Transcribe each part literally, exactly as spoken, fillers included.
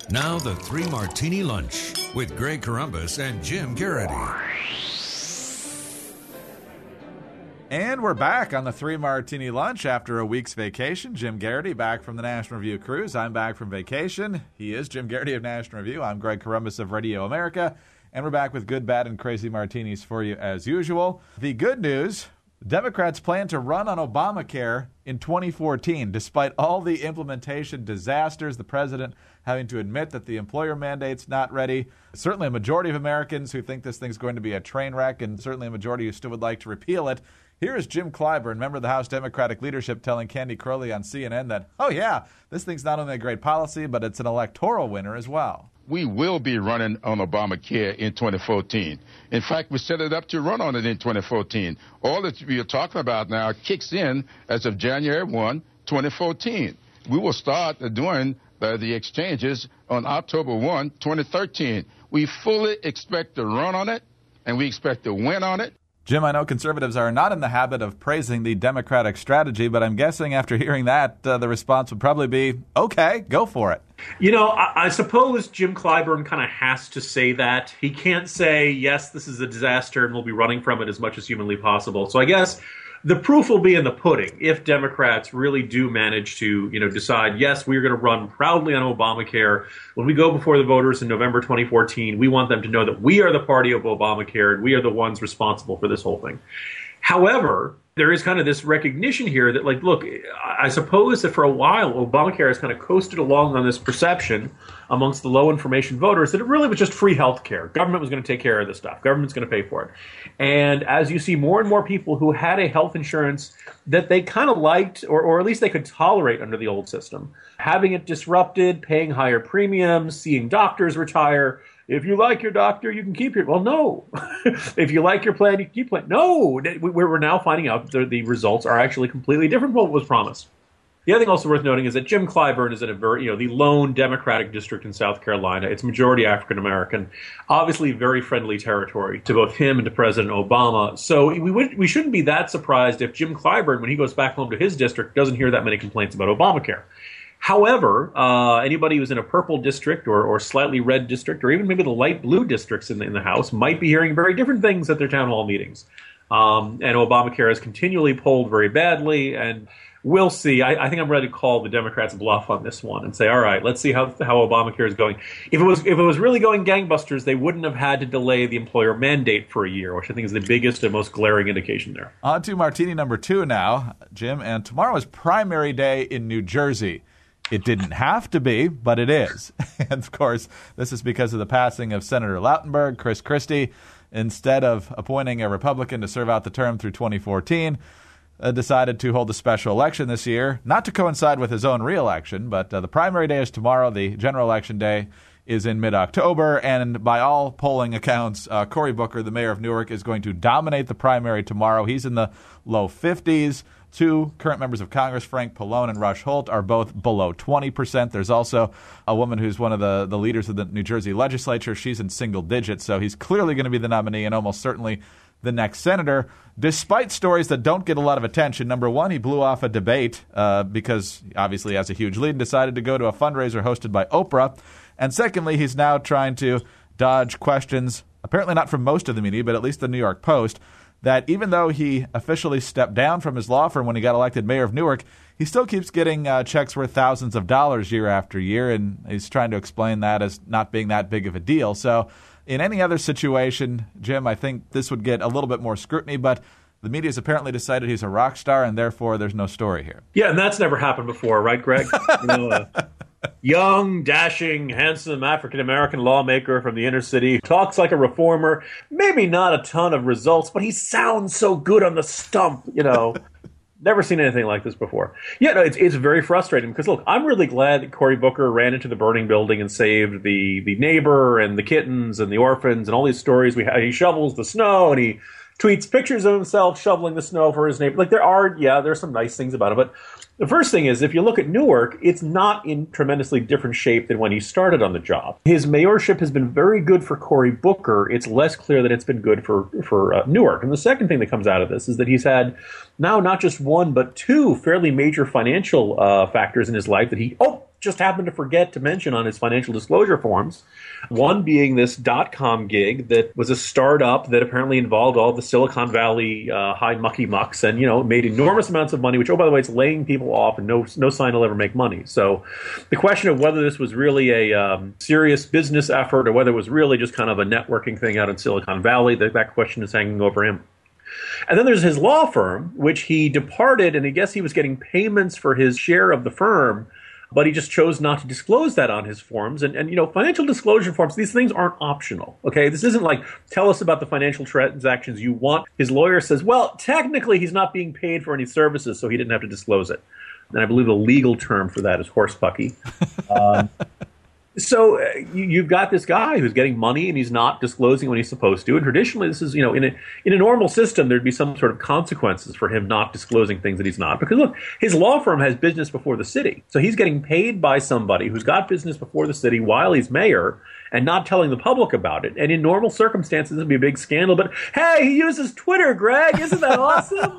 Now the Three Martini Lunch with Greg Corombos and Jim Garrity. And we're back on the Three Martini Lunch after a week's vacation. Jim Garrity back from the National Review cruise. I'm back from vacation. He is Jim Garrity of National Review. I'm Greg Corombos of Radio America. And we're back with good, bad, and crazy martinis for you as usual. The good news, Democrats plan to run on Obamacare in twenty fourteen, despite all the implementation disasters, the president having to admit that the employer mandate's not ready. Certainly a majority of Americans who think this thing's going to be a train wreck, and certainly a majority who still would like to repeal it. Here is Jim Clyburn, member of the House Democratic leadership, telling Candy Crowley on C N N that, oh yeah, this thing's not only a great policy, but it's an electoral winner as well. We will be running on Obamacare in twenty fourteen. In fact, we set it up to run on it in twenty fourteen. All that we are talking about now kicks in as of January first, twenty fourteen. We will start doing uh, the exchanges on October first, twenty thirteen. We fully expect to run on it, and we expect to win on it. Jim, I know conservatives are not in the habit of praising the Democratic strategy, but I'm guessing after hearing that, uh, the response would probably be, okay, go for it. You know, I, I suppose Jim Clyburn kind of has to say that. He can't say, yes, this is a disaster and we'll be running from it as much as humanly possible. So I guess the proof will be in the pudding if Democrats really do manage to, you know, decide, yes, we're going to run proudly on Obamacare. When we go before the voters in November twenty fourteen, we want them to know that we are the party of Obamacare and we are the ones responsible for this whole thing. However, there is kind of this recognition here that, like, look, I suppose that for a while, Obamacare has kind of coasted along on this perception amongst the low information voters that it really was just free health care. Government was going to take care of this stuff. Government's going to pay for it. And as you see more and more people who had a health insurance that they kind of liked, or, or at least they could tolerate under the old system, having it disrupted, paying higher premiums, seeing doctors retire. If you like your doctor, you can keep your... Well, no. If you like your plan, you can keep plan. No. We're now finding out that the results are actually completely different from what was promised. The other thing also worth noting is that Jim Clyburn is in a very, you know, the lone Democratic district in South Carolina. It's majority African American, obviously very friendly territory to both him and to President Obama. So we would, we shouldn't be that surprised if Jim Clyburn, when he goes back home to his district, doesn't hear that many complaints about Obamacare. However, uh, anybody who's in a purple district or, or slightly red district, or even maybe the light blue districts in the, in the House, might be hearing very different things at their town hall meetings. Um, and Obamacare has continually polled very badly, and we'll see. I, I think I'm ready to call the Democrats' bluff on this one and say, all right, let's see how how Obamacare is going. If it was if it was really going gangbusters, they wouldn't have had to delay the employer mandate for a year, which I think is the biggest and most glaring indication there. On to martini number two now, Jim, and tomorrow is primary day in New Jersey. It didn't have to be, but it is. And, of course, this is because of the passing of Senator Lautenberg. Chris Christie, instead of appointing a Republican to serve out the term through twenty fourteen, uh, decided to hold a special election this year, not to coincide with his own re-election, but uh, the primary day is tomorrow. The general election day is in mid-October, and by all polling accounts, uh, Cory Booker, the mayor of Newark, is going to dominate the primary tomorrow. He's in the low fifties. Two current members of Congress, Frank Pallone and Rush Holt, are both below twenty percent. There's also a woman who's one of the, the leaders of the New Jersey legislature. She's in single digits, so he's clearly going to be the nominee and almost certainly the next senator, despite stories that don't get a lot of attention. Number one, he blew off a debate uh, because obviously he has a huge lead and decided to go to a fundraiser hosted by Oprah. And secondly, he's now trying to dodge questions, apparently not from most of the media, but at least the New York Post, that even though he officially stepped down from his law firm when he got elected mayor of Newark, he still keeps getting uh, checks worth thousands of dollars year after year, and he's trying to explain that as not being that big of a deal. So in any other situation, Jim, I think this would get a little bit more scrutiny, but the media's apparently decided he's a rock star, and therefore there's no story here. Yeah, and that's never happened before, right, Greg? You know, uh, young, dashing, handsome African-American lawmaker from the inner city, talks like a reformer, maybe not a ton of results, but he sounds so good on the stump, you know. Never seen anything like this before. Yeah, no, it's it's very frustrating because, look, I'm really glad that Cory Booker ran into the burning building and saved the, the neighbor and the kittens and the orphans and all these stories. We ha- He shovels the snow and he tweets pictures of himself shoveling the snow for his neighbor. Like, there are, yeah, there's some nice things about it, but the first thing is, if you look at Newark, it's not in tremendously different shape than when he started on the job. His mayorship has been very good for Cory Booker. It's less clear that it's been good for, for uh, Newark. And the second thing that comes out of this is that he's had now not just one, but two fairly major financial uh, factors in his life that he, oh, just happened to forget to mention on his financial disclosure forms. One being this dot-com gig that was a startup that apparently involved all the Silicon Valley uh, high mucky mucks and, you know, made enormous amounts of money, which, oh, by the way, it's laying people off and no no sign it'll ever make money. So the question of whether this was really a um, serious business effort or whether it was really just kind of a networking thing out in Silicon Valley, that, that question is hanging over him. And then there's his law firm, which he departed, and I guess he was getting payments for his share of the firm, but he just chose not to disclose that on his forms. And, and, you know, financial disclosure forms, these things aren't optional, okay? This isn't like, tell us about the financial transactions you want. His lawyer says, well, technically he's not being paid for any services, so he didn't have to disclose it. And I believe the legal term for that is horsepucky. Um, so uh, you, you've got this guy who's getting money and he's not disclosing when he's supposed to. And traditionally, this is, you know, in a, in a normal system, there'd be some sort of consequences for him not disclosing things that he's not. Because look, his law firm has business before the city. So he's getting paid by somebody who's got business before the city while he's mayor and not telling the public about it. And in normal circumstances, it'd be a big scandal. But hey, he uses Twitter, Greg. Isn't that awesome?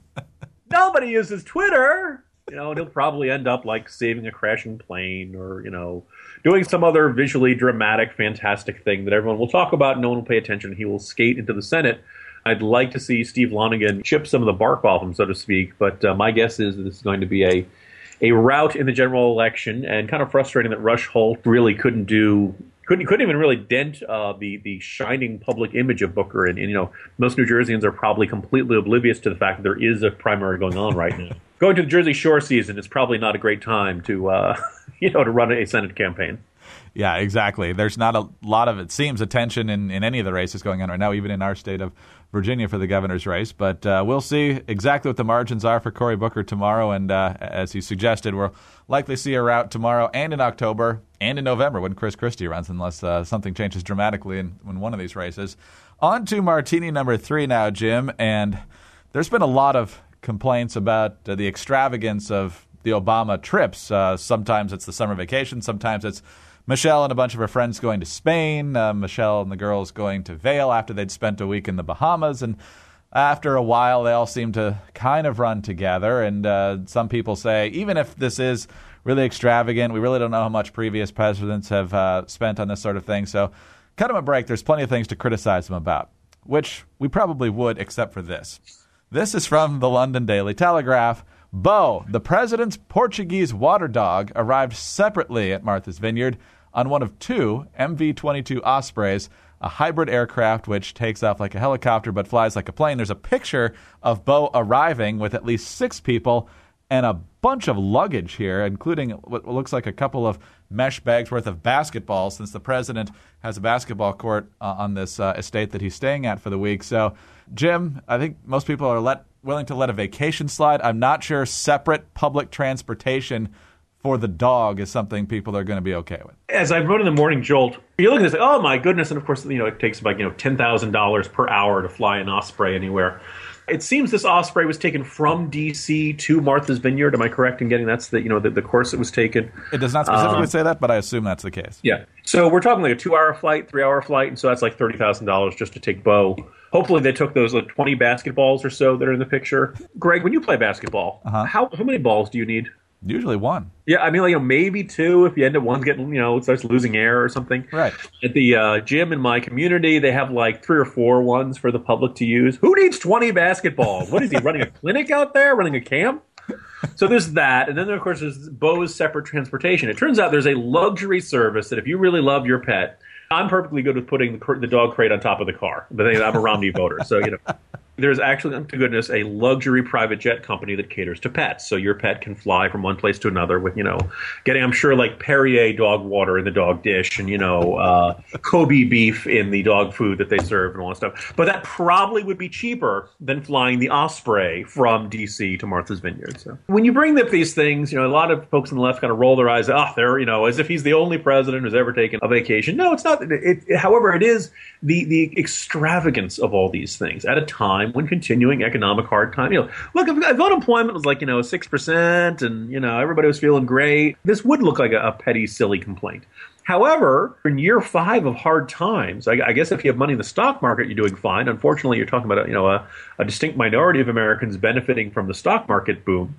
Nobody uses Twitter. You know, and he'll probably end up like saving a crashing plane or, you know, doing some other visually dramatic, fantastic thing that everyone will talk about. No one will pay attention. He will skate into the Senate. I'd like to see Steve Lonegan chip some of the bark off him, so to speak. But uh, my guess is that this is going to be a, a rout in the general election, and kind of frustrating that Rush Holt really couldn't do couldn't couldn't even really dent uh, the the shining public image of Booker. And, and you know, most New Jerseyans are probably completely oblivious to the fact that there is a primary going on right now. Going to the Jersey Shore season is probably not a great time to, uh, you know, to run a Senate campaign. Yeah, exactly. There's not a lot of, it seems, attention in, in any of the races going on right now, even in our state of Virginia for the governor's race. But uh, we'll see exactly what the margins are for Cory Booker tomorrow. And uh, as he suggested, we'll likely see a rout tomorrow and in October and in November when Chris Christie runs, unless uh, something changes dramatically in, in one of these races. On to martini number three now, Jim. And there's been a lot of complaints about uh, the extravagance of the Obama trips. Uh, sometimes it's the summer vacation. Sometimes it's Michelle and a bunch of her friends going to Spain. Uh, Michelle and the girls going to Vail after they'd spent a week in the Bahamas. And after a while, they all seem to kind of run together. And uh, some people say, even if this is really extravagant, we really don't know how much previous presidents have uh, spent on this sort of thing. So cut them a break. There's plenty of things to criticize them about, which we probably would, except for this. This is from the London Daily Telegraph. Beau, the president's Portuguese water dog, arrived separately at Martha's Vineyard on one of two M V twenty-two Ospreys, a hybrid aircraft which takes off like a helicopter but flies like a plane. There's a picture of Beau arriving with at least six people and a bunch of luggage here, including what looks like a couple of mesh bags worth of basketballs, since the president has a basketball court uh, on this uh, estate that he's staying at for the week. So, Jim, I think most people are let, willing to let a vacation slide. I'm not sure separate public transportation for the dog is something people are going to be okay with. As I wrote in the Morning Jolt, you look at this, like, oh my goodness, and of course, you know, it takes about, you know, ten thousand dollars per hour to fly an Osprey anywhere. It seems this Osprey was taken from D C to Martha's Vineyard. Am I correct in getting that's the, you know, the, the course it was taken? It does not specifically um, say that, but I assume that's the case. Yeah. So we're talking like a two-hour flight, three-hour flight, and so that's like thirty thousand dollars just to take Beau. Hopefully they took those like twenty basketballs or so that are in the picture. Greg, when you play basketball, uh-huh. how how many balls do you need? Usually one. Yeah, I mean, like, you know, maybe two if you end up one's getting, you know, it starts losing air or something. Right. At the uh, gym in my community, they have like three or four ones for the public to use. Who needs twenty basketballs? What is he, running a clinic out there, running a camp? So there's that. And then, of course, there's Beau's separate transportation. It turns out there's a luxury service that if you really love your pet, I'm perfectly good with putting the, the dog crate on top of the car. But I'm a Romney voter, so, you know. There's actually, to goodness, a luxury private jet company that caters to pets. So your pet can fly from one place to another with, you know, getting, I'm sure, like Perrier dog water in the dog dish and, you know, uh, Kobe beef in the dog food that they serve and all that stuff. But that probably would be cheaper than flying the Osprey from D C to Martha's Vineyard. So when you bring up these things, you know, a lot of folks on the left kind of roll their eyes, oh, they're, you know, as if he's the only president who's ever taken a vacation. No, it's not. It, it, however, it is the, the extravagance of all these things at a time when continuing economic hard time. You know, look, if, if unemployment was like, you know, six percent and, you know, everybody was feeling great, this would look like a, a petty, silly complaint. However, in year five of hard times, I, I guess if you have money in the stock market, you're doing fine. Unfortunately, you're talking about, a, you know, a, a distinct minority of Americans benefiting from the stock market boom.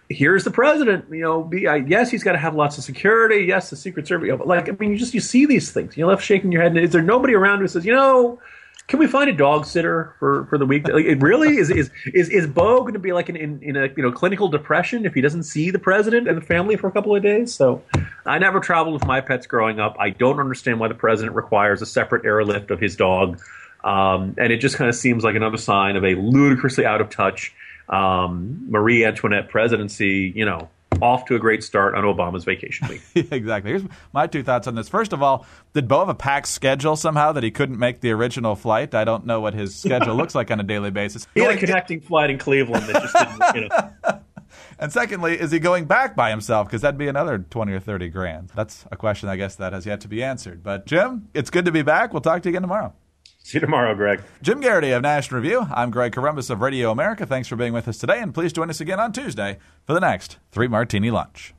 here's the president. You know, be, I, yes, he's got to have lots of security. Yes, the Secret Service. You know, but like, I mean, you just you see these things. You're left shaking your head. Is there nobody around who says, you know, can we find a dog sitter for, for the week? Like, it really is is is is Bo going to be like in, in in a you know clinical depression if he doesn't see the president and the family for a couple of days? So, I never traveled with my pets growing up. I don't understand why the president requires a separate airlift of his dog, um, and it just kind of seems like another sign of a ludicrously out of touch um, Marie Antoinette presidency. You know. Off to a great start on Obama's vacation week. Exactly. Here's my two thoughts on this. First of all, did Bo have a packed schedule somehow that he couldn't make the original flight? I don't know what his schedule looks like on a daily basis. He had a connecting flight in Cleveland that just didn't, you know. And secondly, is he going back by himself? Because that'd be another twenty or thirty grand. That's a question, I guess, that has yet to be answered. But, Jim, it's good to be back. We'll talk to you again tomorrow. See you tomorrow, Greg. Jim Garrity of National Review. I'm Greg Corombos of Radio America. Thanks for being with us today, and please join us again on Tuesday for the next Three Martini Lunch.